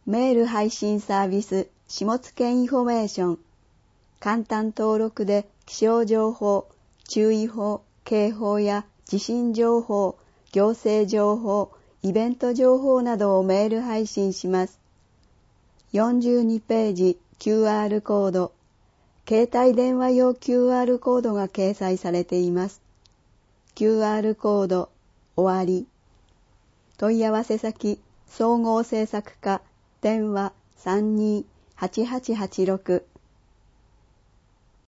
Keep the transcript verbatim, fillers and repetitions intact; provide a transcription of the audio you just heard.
メール配信サービス下野インフォメーション。簡単登録で気象情報、注意報、警報や地震情報、行政情報、イベント情報などをメール配信します。よんじゅうにページ キューアール コード、携帯電話用 キューアール コードが掲載されています。キューアール コード、終わり。問い合わせ先、総合制作課、電話 さんにーはちはちはちろく